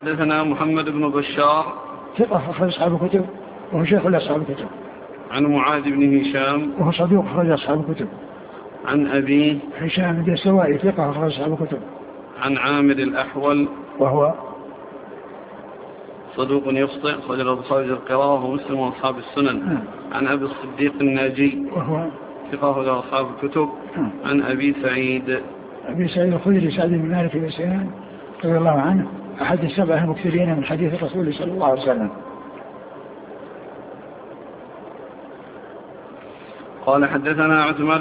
حدثنا محمد بن بشار ثقة أخرج أصحاب الكتب وهو شيخ لأصحاب الكتب. عن معاذ بن هشام وهو صدوق أخرج أصحاب الكتب. عن أبيه هشام بن السوائي ثقة أخرج أصحاب الكتب. عن عامر الأحول وهو صدوق يخطئ أخرج البخاري في القراءة ومسلم وأصحاب السنن. عن أبي الصديق الناجي وهو ثقة أخرج أصحاب الكتب. عن أبي سعيد الخدري سعد بن مالك بن سنان رضي الله عنه أحد السبعة المكثرين من حديث الرسول صلى الله عليه وسلم. قال حدثنا عثمان